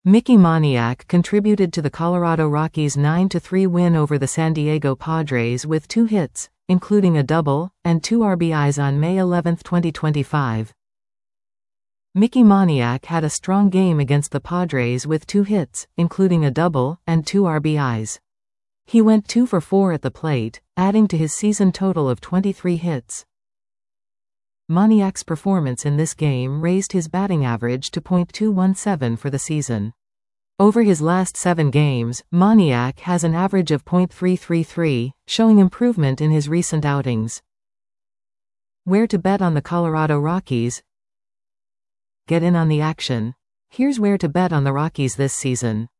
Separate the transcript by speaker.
Speaker 1: Mickey Moniak contributed to the Colorado Rockies' 9-3 win over the San Diego Padres with 2 hits, including a double, and 2 RBIs on May 11, 2025. Mickey Moniak had a strong game against the Padres with 2 hits, including a double, and 2 RBIs. He went 2 for 4 at the plate, adding to his season total of 23 hits. Moniak's performance in this game raised his batting average to .217 for the season. Over his last 7 games, Moniak has an average of .333, showing improvement in his recent outings. Where to bet on the Colorado Rockies? Get in on the action. Here's where to bet on the Rockies this season.